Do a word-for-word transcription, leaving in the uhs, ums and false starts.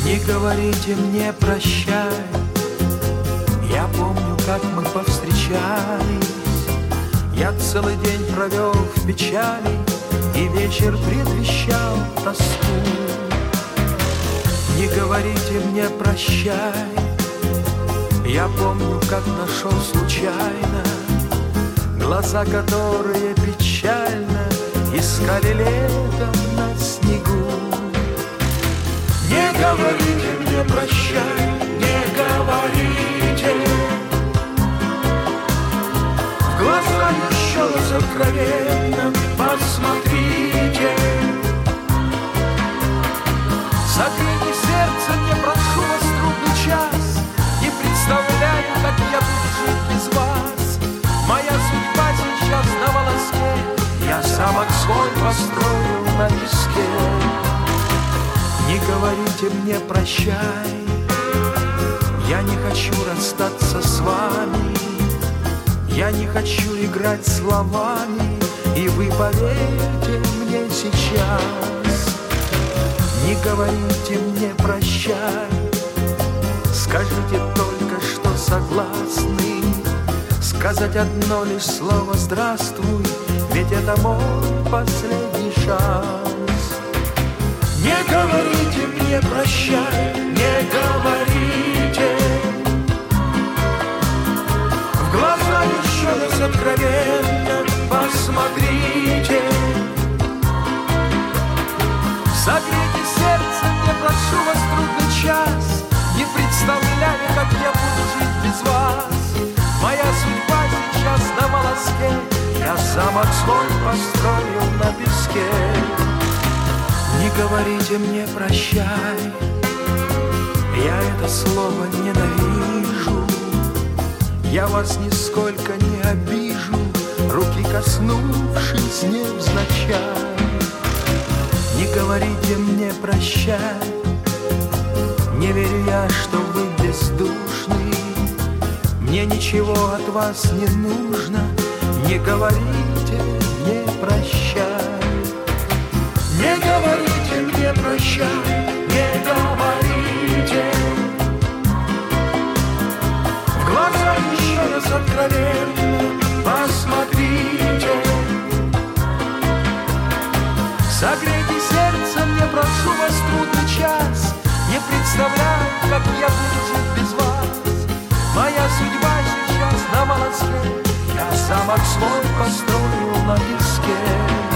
Не говорите мне прощай, я помню, как мы повстречались. Я целый день провел в печали, и вечер предвещал тоску. Не говорите мне прощай, я помню, как нашел случайно глаза, которые печально искали летом на снегу. Не говорите мне прощай, не говорите. В глаза еще раз откровенно посмотрите. Согрейте сердце, мне прошу вас, трудный час. Не представляю, как я буду жить без вас. Моя судьба сейчас на волоске, я замок свой построил на песке. Не говорите мне прощай, я не хочу расстаться с вами. Я не хочу играть словами, и вы поверьте мне сейчас. Не говорите мне прощай, скажите только, что согласны сказать одно лишь слово «здравствуй», ведь это мой последний шанс. Не говорите мне прощай, не говорите. В глаза еще раз откровенно посмотрите. Согрейте сердце, мне прошу вас, трудный час. Не представляю, как я буду жить без вас. Моя судьба сейчас на волоске, я замок свой построил на песке. Не говорите мне прощай, я это слово ненавижу. Я вас нисколько не обижу, руки коснувшись невзначай. Не говорите мне прощай, не верю я, что вы бездушны. Мне ничего от вас не нужно, не говорите мне прощай. Не говорите мне прощай, не говорите. В глаза еще раз откровенно посмотрите. Согрейте сердце, мне прошу вас, трудный час. Не представляю, как я буду жить без вас. Моя судьба сейчас на волоске, я замок свой построил на песке.